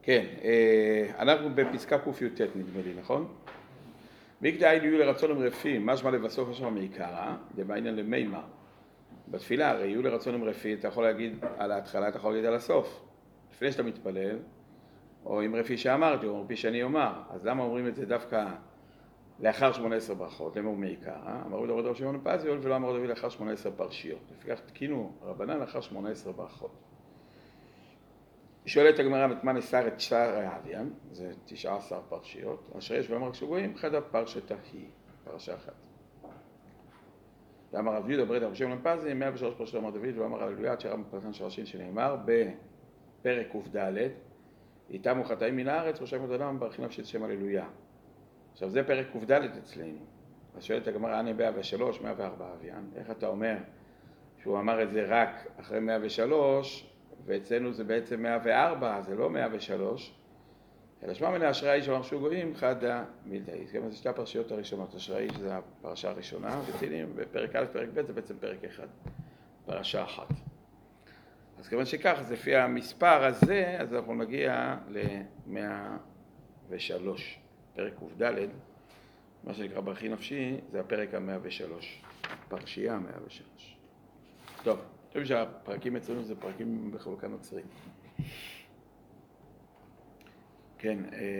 כן, אנחנו בפסקה קי"ט נדמה לי, נכון? מקדאי יהיו לרצון הם רפים, משמע לבסוף יש שם מעיקרא, דמעניין למימר. בתפילה הרי יהיו לרצון הם רפים, אתה יכול להגיד על ההתחלה, אתה יכול להגיד על הסוף. לפני שאתה מתפלל, או עם רפי שאמרתי, או רפי שאני אומר, אז למה אומרים את זה דווקא לאחר 18 ברכות? למה הוא מעיקרא? אמרו דוד רבי שמעון פזיול ולא אמרו דוד לאחר 18 פרשיות. לפיכך תקינו רבנן לאחר 18 ברכות. שואלת הגמרא מתמן אסר את שער האביאן, זה 19 פרשיות, אשר יש ואמר כשגויים, חדה פרשתה היא, פרשה אחת. ואמר רב יהודה ברד רבי שמעון פזי, 103 פרשיות אמר דוד, ואמר הללויה, עד שרב פרשן שרשין שנאמר, בפרק ק"ד, איתם וחטאים מן הארץ, ראשי מות אדם, ברכי נפשי את שם הללויה. עכשיו זה פרק ק"ד אצלנו. אז שואלת הגמרא, אני 103, 104 אביאן, איך אתה אומר שהוא אמר את זה רק אחרי 103, ואצלנו זה בעצם 104, זה לא 103, אלא שמע מן האשראי איש אמר שהוא גויים, חדה מילתאי. זה שתי הפרשיות הראשונות, אשראי איש זה הפרשה הראשונה, ותהילים בפרק א', פרק ב' זה בעצם פרק אחד, פרשה אחת. אז כיוון שכך, אז לפי המספר הזה, אז אנחנו נגיע ל-103. פרק ק"ד, מה שנקרא ברכי נפשי, זה הפרק ה-103, פרשייה 103. טוב. אני חושב שהפרקים אצלנו זה פרקים בחלוקה נוצרית. כן,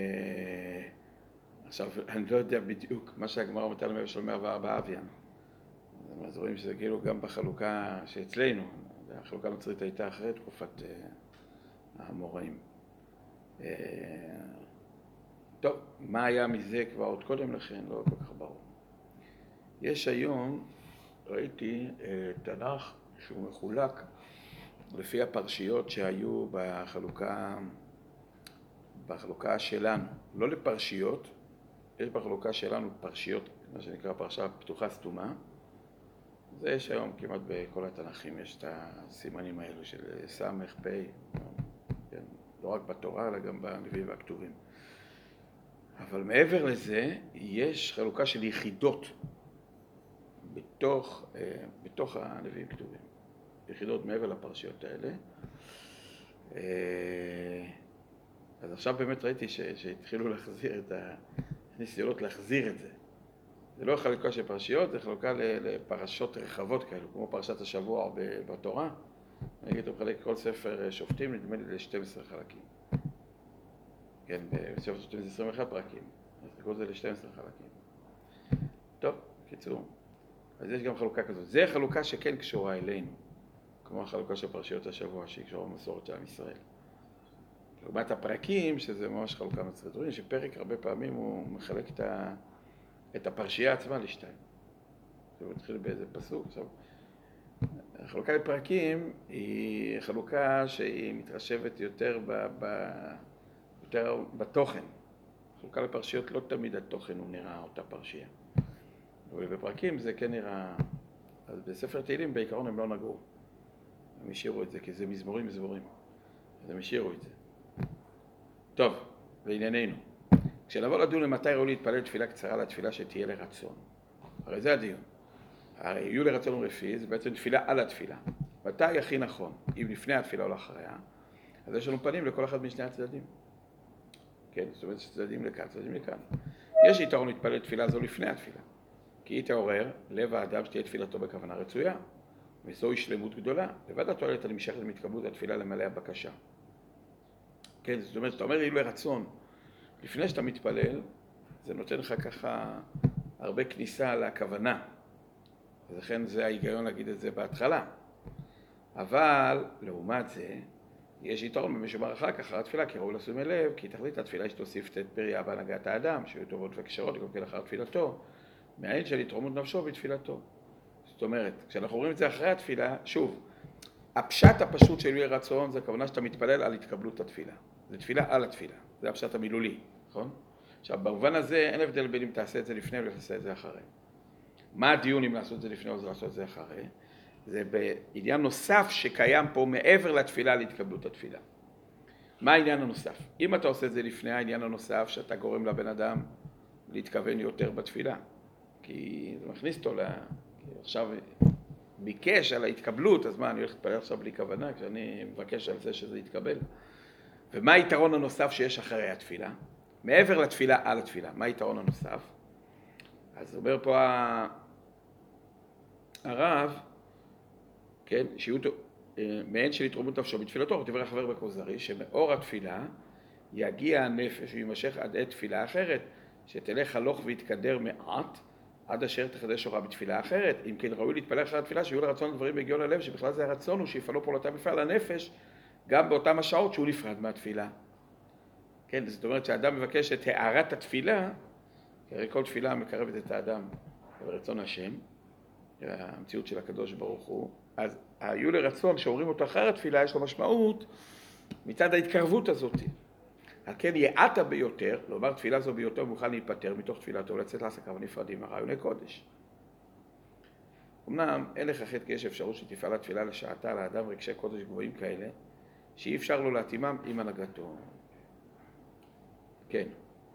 עכשיו אני לא יודע בדיוק מה שהגמרא אומרת על 104 אביאן. אז רואים שזה כאילו גם בחלוקה שאצלנו, החלוקה הנוצרית הייתה אחרי תקופת האמוראים. טוב, מה היה מזה כבר עוד קודם לכן? לא כל כך ברור. יש היום, ראיתי תנ"ך, שהוא מחולק לפי הפרשיות שהיו בחלוקה שלנו, לא לפרשיות, יש בחלוקה שלנו פרשיות, מה שנקרא פרשה פתוחה סתומה, זה יש היום כמעט בכל התנ"כים, יש את הסימנים האלו של סמך, פ', כן, לא רק בתורה אלא גם בנביאים והכתובים. אבל מעבר לזה יש חלוקה של יחידות בתוך הנביאים כתובים. יחידות מעבר לפרשיות האלה. אז עכשיו באמת ראיתי שהתחילו להחזיר הניסיונות להחזיר את זה. זה לא חלוקה של פרשיות, זה חלוקה לפרשות רחבות כאלו, כמו פרשת השבוע בתורה. אני אגיד, הוא מחלק כל ספר שופטים, נדמה לי ל-12 חלקים. כן, בספר שופטים זה 21 פרקים, אז תקראו את זה ל-12 חלקים. טוב, קיצור. אז יש גם חלוקה כזאת. זה חלוקה שכן קשורה אלינו. כמו החלוקה של פרשיות השבוע שהיא קשורה במסורת של עם ישראל. לעומת הפרקים, שזה ממש חלוקה נוצרית. רואים שפרק הרבה פעמים הוא מחלק את הפרשייה עצמה לשתיים. זה מתחיל באיזה פסוק. עכשיו, החלוקה לפרקים היא חלוקה שהיא מתרשבת יותר בתוכן. חלוקה לפרשיות לא תמיד התוכן הוא נראה אותה פרשייה. אבל בפרקים זה כן נראה... אז בספר תהילים בעיקרון הם לא נגעו. הם השאירו את זה, כי זה מזמורים. אז הם השאירו את זה. טוב, לענייננו. כשנבוא לדון למתי ראוי להתפלל תפילה קצרה לתפילה שתהיה לרצון. הרי זה הדיון. הרי יהיו לרצון ורפי, זה בעצם תפילה על התפילה. מתי הכי נכון? אם לפני התפילה או לאחריה, אז יש לנו פנים לכל אחד משני הצדדים. כן, זאת אומרת שצדדים לכאן, צדדים לכאן. יש יתרון להתפלל תפילה זו לפני התפילה. כי היא תעורר לב האדם שתהיה תפילתו בכוונה רצויה. וזוהי שלמות גדולה. לבד התועלת הנמשכת מתקבלות התפילה למלא הבקשה. כן, זאת אומרת, אתה אומר יהיו לרצון. לפני שאתה מתפלל, זה נותן לך ככה הרבה כניסה לכוונה. ולכן זה ההיגיון להגיד את זה בהתחלה. אבל, לעומת זה, יש יתרון במי שאומר אחר כך, אחר התפילה, כי ראוי לשים לב, כי תכלית התפילה יש תוסיף את פריה בהנהגת האדם, שיהיו טובות וקשרות, גם כן אחר תפילתו, מהעין של התרומות נפשו בתפילתו. זאת אומרת, כשאנחנו רואים את זה אחרי התפילה, שוב, הפשט הפשוט של יהי רצון, זה הכוונה שאתה מתפלל על התקבלות התפילה. זה תפילה על התפילה, זה הפשט המילולי, נכון? עכשיו, במובן הזה אין הבדל בין אם תעשה את זה לפני או תעשה את זה אחרי. מה הדיון אם לעשות את זה לפני או לעשות את זה אחרי? זה בעניין נוסף שקיים פה מעבר לתפילה להתקבלות התפילה. מה העניין הנוסף? אם אתה עושה את זה לפני, העניין הנוסף שאתה גורם לבן אדם להתכוון יותר בתפילה. כי זה מכניס אותו עכשיו ביקש על ההתקבלות, אז מה, אני הולך להתפלל עכשיו בלי כוונה, כשאני מבקש על זה שזה יתקבל. ומה היתרון הנוסף שיש אחרי התפילה? מעבר לתפילה על התפילה, מה היתרון הנוסף? אז אומר פה הרב, כן, שיהיו מעין של התרוממות נפשו בתפילתו, כותב החבר בכוזרי, שמאור התפילה יגיע הנפש ויימשך עד עת תפילה אחרת, שתלך הלוך ויתקדר מעט, עד אשר תחדש אורה בתפילה אחרת. אם כן ראוי להתפלל אחרי התפילה, שיהיו לרצון הדברים בהגיעו ללב, שבכלל זה הרצון הוא שיפעלו פעולתם בפעל הנפש, גם באותם השעות שהוא נפרד מהתפילה. כן, זאת אומרת שהאדם מבקש את הערת התפילה, כי הרי כל תפילה מקרבת את האדם לרצון השם, המציאות של הקדוש ברוך הוא, אז היו לרצון שאומרים אותו אחר התפילה, יש לו משמעות מצד ההתקרבות הזאת. על כן יעתה ביותר, לומר תפילה זו ביותר מוכן להיפטר מתוך תפילתו לצאת לעסקיו הנפרדים הרעיוני קודש. אמנם אין לך חטא כי יש אפשרות שתפעל התפילה לשעתה לאדם רגשי קודש גבוהים כאלה, שאי אפשר לו להתאימם עם הנהגתו. כן.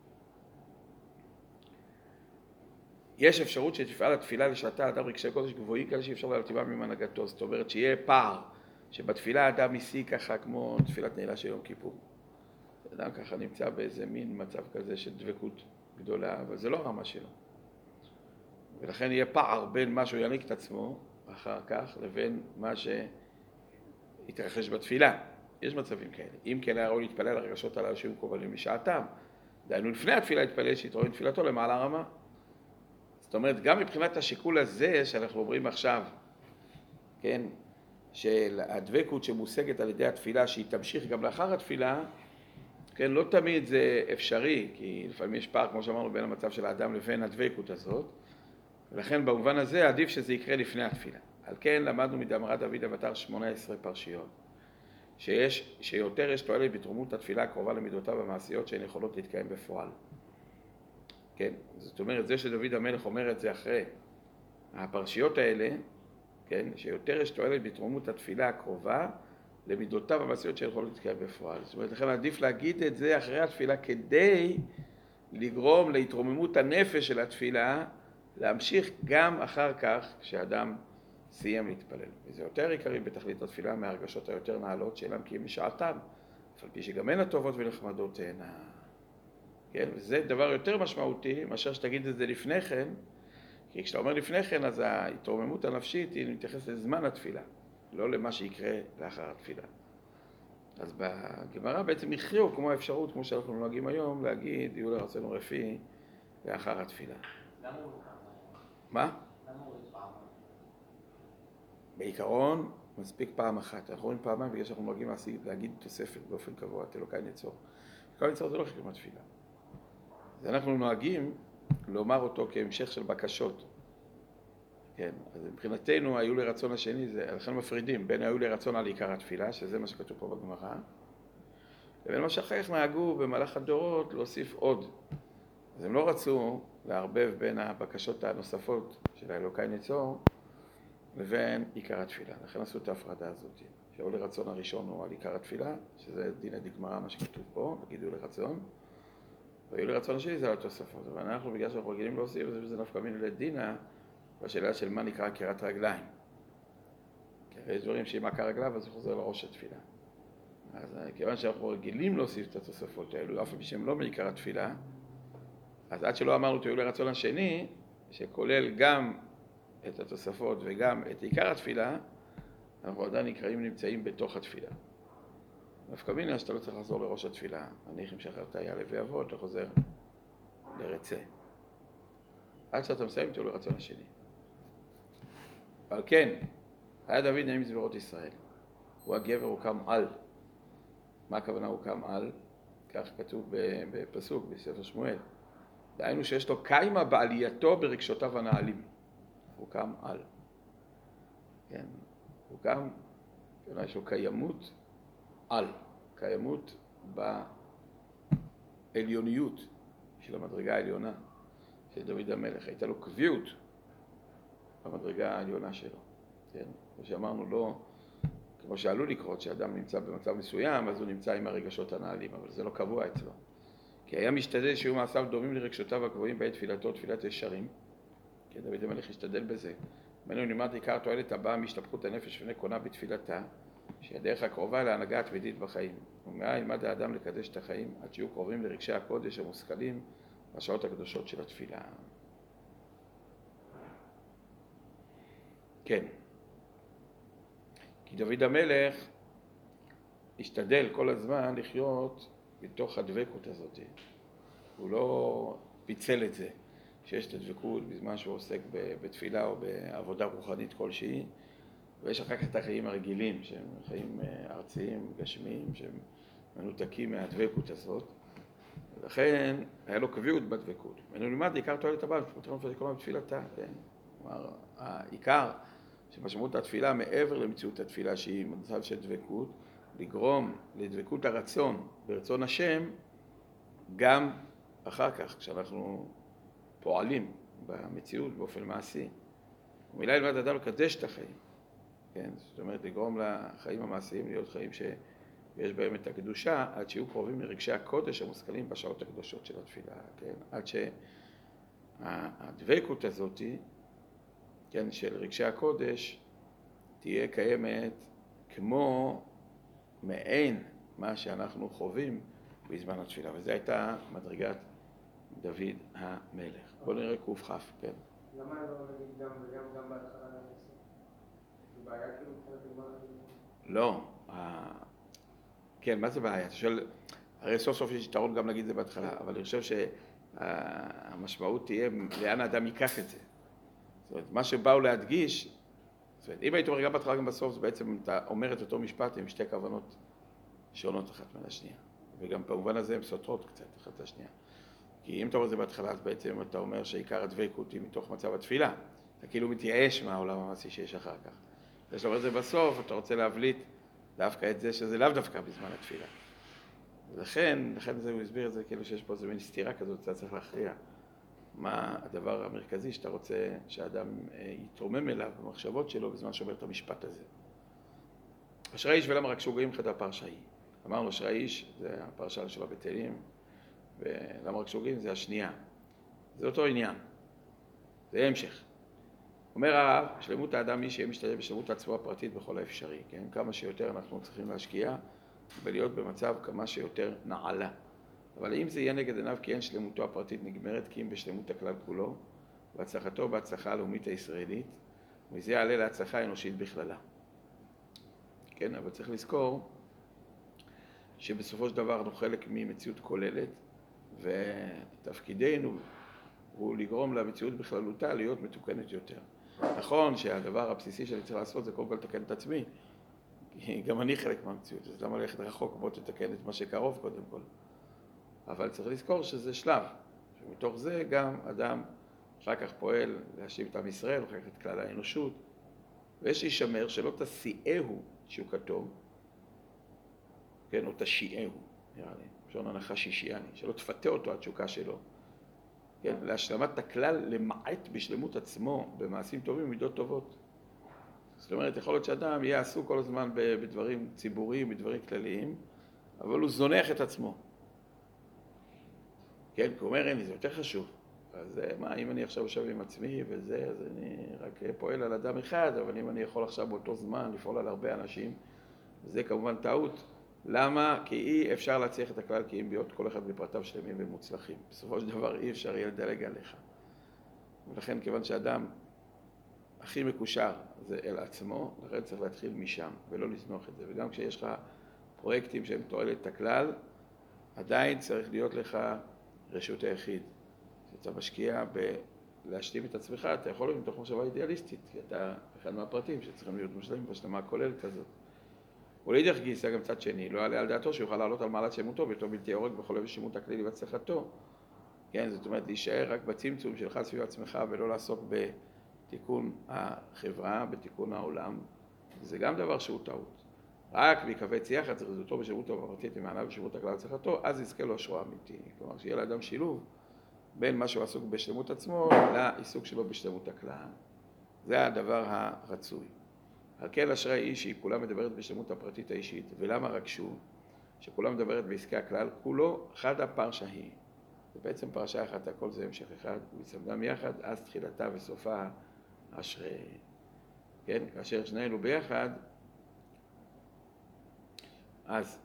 יש אפשרות שתפעל התפילה לשעתה לאדם רגשי קודש גבוהים כאלה שאי אפשר לו להתאימם עם הנהגתו. זאת אומרת שיהיה פער, שבתפילה האדם ישיא ככה כמו תפילת נעילה של יום כיפור. האדם ככה נמצא באיזה מין מצב כזה של דבקות גדולה, אבל זה לא הרמה שלו. ולכן יהיה פער בין מה שהוא יעניק את עצמו אחר כך לבין מה שיתרחש בתפילה. יש מצבים כאלה. אם כן היה ראוי להתפלל על הרגשות הללו שהיו מקובלים משעתם, דהיינו לפני התפילה להתפלל שיתרואי תפילתו למעלה הרמה. זאת אומרת, גם מבחינת השיקול הזה שאנחנו אומרים עכשיו, כן, של הדבקות שמושגת על ידי התפילה, שהיא תמשיך גם לאחר התפילה, כן, לא תמיד זה אפשרי, כי לפעמים יש פער, כמו שאמרנו, בין המצב של האדם לבין הדבקות הזאת, ולכן במובן הזה עדיף שזה יקרה לפני התפילה. על כן למדנו מדאמרת דוד אבטר 18 פרשיות, שיותר יש תועלת בתרומות התפילה הקרובה למידותיו המעשיות שהן יכולות להתקיים בפועל. כן, זאת אומרת, זה שדוד המלך אומר את זה אחרי הפרשיות האלה, כן, שיותר יש תועלת בתרומות התפילה הקרובה למידותיו המעשיות שיכולות להתקיים בפועל. זאת אומרת, לכן עדיף להגיד את זה אחרי התפילה כדי לגרום להתרוממות הנפש של התפילה, להמשיך גם אחר כך כשאדם סיים להתפלל. וזה יותר עיקרי בתכלית התפילה מהרגשות היותר נעלות שאינם כי הם משעתם, אף על פי שגם הן הטובות ונחמדות הן. כן? וזה דבר יותר משמעותי מאשר שתגיד את זה לפני כן, כי כשאתה אומר לפני כן, אז ההתרוממות הנפשית היא מתייחסת לזמן התפילה, לא למה שיקרה לאחר התפילה. אז בגמרא בעצם הכריעו כמו האפשרות, כמו שאנחנו נוהגים היום, להגיד, יהיו לרצון רפי לאחר התפילה. למה הוא מה? למה הוא פעם? בעיקרון, מספיק פעם אחת. אנחנו רואים פעמיים בגלל שאנחנו נוהגים להגיד תוספת באופן קבוע, אלוקי נצור. אלוקי נצור זה לא חלק מהתפילה. אז אנחנו נוהגים לומר אותו כהמשך של בקשות. כן, אז מבחינתנו היו לרצון השני, לכן מפרידים בין היו לרצון על עיקר התפילה, שזה מה שכתוב פה בגמרא, לבין מה שאחר כך נהגו במהלך הדורות להוסיף עוד. אז הם לא רצו לערבב בין הבקשות הנוספות של האלוקי נצור לבין עיקר התפילה. לכן עשו את ההפרדה הזאת. שהיו לרצון הראשון הוא על עיקר התפילה, שזה דין הדגמרא, מה שכתוב פה, נגיד היו לרצון. והיו לרצון השני זה על התוספות. אבל אנחנו, בגלל שאנחנו רגילים להוסיף, זה נפקא מינה לדינה, בשאלה של מה נקרא עקירת רגליים. כי יש דברים שאם עקר רגליו, אז זה חוזר לראש התפילה. אז כיוון שאנחנו רגילים להוסיף את התוספות האלו, אף פעם שהם לא מעיקר התפילה, אז עד שלא אמרנו תהיו לרצון השני, שכולל גם את התוספות וגם את עיקר התפילה, אנחנו עדיין נמצאים בתוך התפילה. נפקא מינה שאתה לא צריך לחזור לראש התפילה. הניחים שחררת היה לוי אבות, אתה חוזר לרצה. עד שאתה מסיים תהיו לרצון השני. אבל כן, היה דוד נעים מזמירות ישראל. הוא הגבר, הוא קם על. מה הכוונה הוא קם על? כך כתוב בפסוק בספר שמואל. דהיינו שיש לו קיימה בעלייתו ברגשותיו הנעלים. הוא קם על. כן, הוא קם, יש לו קיימות על. קיימות בעליוניות של המדרגה העליונה של דוד המלך. הייתה לו קביעות במדרגה העליונה שלו. כן? כמו שאמרנו, לא, כמו שעלול לקרות, שאדם נמצא במצב מסוים, אז הוא נמצא עם הרגשות הנעלים, אבל זה לא קבוע אצלו. כי היה משתדל שיהיו מעשיו דומים לרגשותיו הקבועים בעת תפילתו, תפילת ישרים. כי דוד המלך השתדל בזה. ממנו נלמד עיקר תועלת הבאה מהשתפכות הנפש ונקונה בתפילתה, שהיא הדרך הקרובה להנהגה התמידית בחיים. ומאה ילמד האדם לקדש את החיים עד שיהיו קרובים לרגשי הקודש המושכלים בשעות הקדושות של התפילה. כן. כי דוד המלך השתדל כל הזמן לחיות בתוך הדבקות הזאת. הוא לא פיצל את זה, שיש את הדבקות בזמן שהוא עוסק בתפילה או בעבודה רוחנית כלשהי, ויש אחר כך את החיים הרגילים, שהם חיים ארציים, גשמיים, שהם מנותקים מהדבקות הזאת. ולכן היה לו קביעות בדבקות. ואנו נלמד עיקר תועלת הבא, פתרון פתרון בתפילתה, כן? כלומר, העיקר שמשמעות התפילה מעבר למציאות התפילה שהיא מצב של דבקות, לגרום לדבקות הרצון ברצון השם גם אחר כך, כשאנחנו פועלים במציאות באופן מעשי. ומילה ילמד אדם לקדש את החיים, כן? זאת אומרת, לגרום לחיים המעשיים להיות חיים שיש בהם את הקדושה, עד שיהיו קרובים לרגשי הקודש המושכלים בשעות הקדושות של התפילה, כן? עד שהדבקות הזאת, כן, של רגשי הקודש, תהיה קיימת כמו מעין מה שאנחנו חווים בזמן התפילה. וזו הייתה מדרגת דוד המלך. בואו נראה קוף חף, כן. למה לא נגיד גם בהתחלה לנסות? זה בעיה כאילו מבחינת הגמרא? לא. כן, מה זה בעיה? אתה שואל, הרי סוף סוף יש יתרון גם להגיד את זה בהתחלה, אבל אני חושב שהמשמעות תהיה לאן האדם ייקח את זה. זאת אומרת, מה שבאו להדגיש, זאת אומרת, אם הייתי אומר גם בהתחלה גם בסוף, זה בעצם אתה אומר את אותו משפט עם שתי כוונות שונות אחת מהשנייה. וגם במובן הזה הן סותרות קצת אחת לשנייה. כי אם אתה אומר את זה בהתחלה, אז בעצם אתה אומר שעיקר הדבקות היא מתוך מצב התפילה. אתה כאילו מתייאש מהעולם המעשי שיש אחר כך. כשאתה אומר את זה בסוף, אתה רוצה להבליט דווקא את זה שזה לאו דווקא בזמן התפילה. ולכן הוא הסביר את זה כאילו שיש פה איזו מין סתירה כזאת, אתה צריך להכריע מה הדבר המרכזי שאתה רוצה שהאדם יתרומם אליו במחשבות שלו בזמן שאומר את המשפט הזה. אשרי איש ולמה רק שוגעים חד הפרשה היא. אמרנו אשרי איש, זה הפרשה של הבתלים, ולמה רק שוגעים זה השנייה. זה אותו עניין, זה המשך. אומר הרב, שלמות האדם מי שיהיה משתדל בשלמות עצמו הפרטית בכל האפשרי, כן? כמה שיותר אנחנו צריכים להשקיע ולהיות במצב כמה שיותר נעלה. אבל אם זה יהיה נגד עיניו כי אין שלמותו הפרטית נגמרת, כי אם בשלמות הכלל כולו, והצלחתו בהצלחה הלאומית הישראלית, וזה יעלה להצלחה האנושית בכללה. כן, אבל צריך לזכור שבסופו של דבר אנחנו חלק ממציאות כוללת, ותפקידנו הוא לגרום למציאות בכללותה להיות מתוקנת יותר. נכון שהדבר הבסיסי שאני צריך לעשות זה קודם כל לתקן את עצמי, כי גם אני חלק מהמציאות, אז למה ללכת רחוק? בוא תתקן את מה שקרוב קודם כל. אבל צריך לזכור שזה שלב, שמתוך זה גם אדם אחר כך פועל להשיב את עם ישראל, אחר כך את כלל האנושות, ויש להישמר שלא תסיעהו תשוקתו, כן, או תשיעהו, נראה לי, אפשר הנחה שישיעני, שלא תפתה אותו התשוקה שלו, כן, להשלמת הכלל למעט בשלמות עצמו במעשים טובים ומידות טובות. זאת אומרת, יכול להיות שאדם יהיה עסוק כל הזמן בדברים ציבוריים, בדברים כלליים, אבל הוא זונח את עצמו. כן, כי הוא אומר, אין לי, זה יותר חשוב. אז מה, אם אני עכשיו יושב עם עצמי וזה, אז אני רק פועל על אדם אחד, אבל אם אני יכול עכשיו באותו זמן לפעול על הרבה אנשים, זה כמובן טעות. למה? כי אי אפשר להצליח את הכלל, כי אם להיות כל אחד בפרטיו שלמים ומוצלחים. בסופו של דבר אי אפשר יהיה לדלג עליך. ולכן כיוון שאדם הכי מקושר זה אל עצמו, לכן צריך להתחיל משם ולא לזנוח את זה. וגם כשיש לך פרויקטים שהם תועלת את הכלל, עדיין צריך להיות לך רשות היחיד. כשאתה משקיע בלהשלים את עצמך, אתה יכול להיות מתוך מחשבה אידיאליסטית, כי אתה אחד מהפרטים שצריכים להיות מושלמים בהשלמה כוללת כזאת. ולהידך גיסא גם צד שני, לא יעלה על דעתו שיוכל לעלות על מעלת שלמותו, ואותו בלתי הורג בכל בשלמות הכללי והצלחתו. כן, זאת אומרת, להישאר רק בצמצום שלך סביב עצמך, ולא לעסוק בתיקון החברה, בתיקון העולם. זה גם דבר שהוא טעות. רק ויקבץ יחד זריזותו בשלמותו הפרטית למעלה בשלמות הכלל והצלחתו, אז יזכה לו אשרו אמיתי. כלומר, שיהיה לאדם שילוב בין מה שהוא עסוק בשלמות עצמו לעיסוק שלו בשלמות הכלל. זה הדבר הרצוי. על כן אשרי איש שהיא כולה מדברת בשלמות הפרטית האישית, ולמה רק שהוא? שכולה מדברת בעסקי הכלל, כולו חד הפרשה היא. זה בעצם פרשה אחת, הכל זה המשך אחד, ולצמדם יחד, אז תחילתה וסופה אשרי. כן, כאשר שנינו ביחד, אז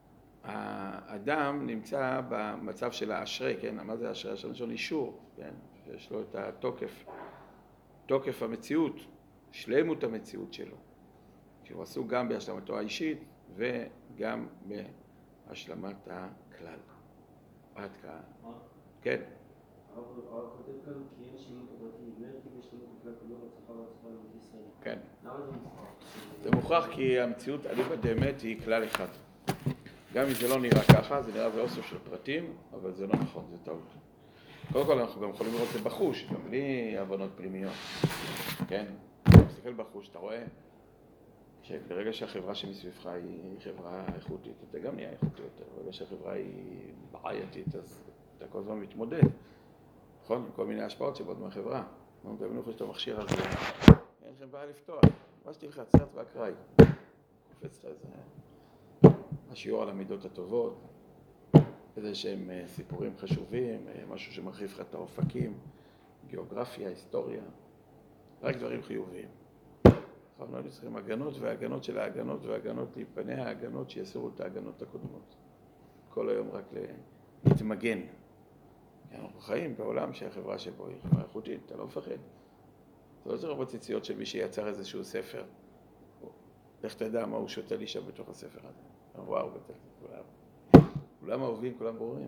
האדם נמצא במצב של האשרי, כן? מה זה האשרי? יש לנו אישור, כן? שיש לו את תוקף המציאות, שלמות המציאות שלו. שהוא עסוק גם בהשלמתו האישית וגם בהשלמת הכלל. עד כאן. כן. הרב כותב כאן כי אין שלמות הפרטי נגמר, כי בשלמות הכלל כולו והצלחה והצלחה לבית ישראל. כן. למה זה מוכרח? זה מוכרח כי המציאות אליבא דאמת היא כלל אחד. גם אם זה לא נראה ככה, זה נראה באוסף של פרטים, אבל זה לא נכון, זה טעות. קודם כל אנחנו גם יכולים לראות את זה בחוש, גם בלי הבנות פנימיות. כן? אתה מסתכל בחוש, אתה רואה שברגע שהחברה שמסביבך היא חברה איכותית, אתה גם נהיה איכותי יותר. ברגע שהחברה היא בעייתית, אז אתה כל הזמן מתמודד. נכון? עם כל מיני השפעות שבאות מהחברה. אנחנו תמיד חושבים שאתה מכשיר על זה. אין לכם בעיה לפתוח. מה שתלחץ, סרט ואקראי. קופץ לך איזה השיעור על המידות הטובות, איזה שהם סיפורים חשובים, משהו שמרחיב לך את האופקים, גיאוגרפיה, היסטוריה, רק דברים חיוביים. אנחנו לא צריכים הגנות והגנות של ההגנות והגנות להיפני ההגנות שיסורו את ההגנות הקודמות. כל היום רק להתמגן. אנחנו חיים בעולם שהחברה שבו היא חברה איכותית, אתה לא מפחד. זה לא צריך בציציות של מי שיצר איזשהו ספר. איך תדע מה הוא שותה לי שם בתוך הספר הזה. וואו, כולם אהובים, כולם ברורים.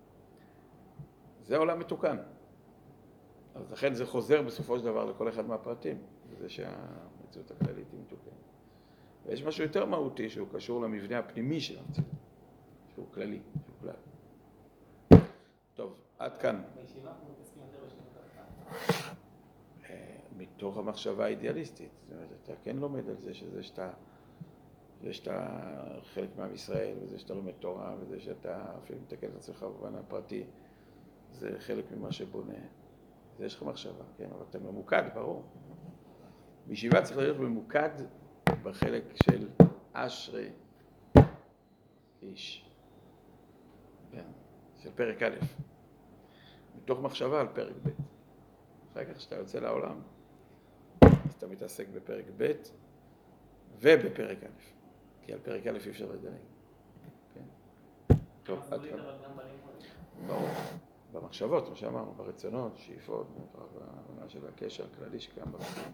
זה עולם מתוקן. אז לכן זה חוזר בסופו של דבר לכל אחד מהפרטים. זה שהמציאות הכללית היא מתוקנת. ויש משהו יותר מהותי שהוא קשור למבנה הפנימי של המציאות. שהוא כללי, שהוא כלל. טוב, עד כאן. בישיבה אנחנו מתעסקים יותר בשלמות הכלל. מתוך המחשבה האידיאליסטית. זאת אומרת, אתה כן לומד על זה שאתה חלק מעם ישראל, וזה שאתה לומד תורה, וזה שאתה אפילו מתקן את עצמך במובן הפרטי, זה חלק ממה שבונה. זה יש לך מחשבה, כן? אבל אתה ממוקד, ברור. בישיבה צריך להיות ממוקד בחלק של אשרי איש. כן, של פרק א', מתוך מחשבה על פרק ב'. אחר כך שאתה יוצא לעולם, אז אתה מתעסק בפרק ב' ובפרק א', כי על פרק א' אי אפשר לדלג. כן. טוב, עד כאן. ברור. במחשבות, מה שאמרנו, ברצונות, שאיפות, בהבנה של הקשר הכללי שקיים בחיים.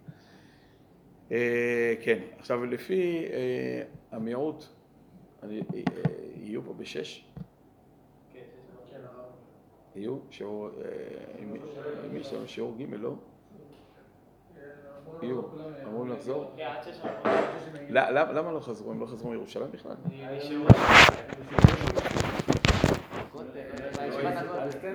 כן, עכשיו לפי המיעוט, יהיו פה בשש? כן, יהיו? שיעור, אם יש לנו שיעור ג' לא? יהיו, אמורים לחזור? כן, עד שש. למה לא חזרו? הם לא חזרו מירושלים בכלל? אני שיעור.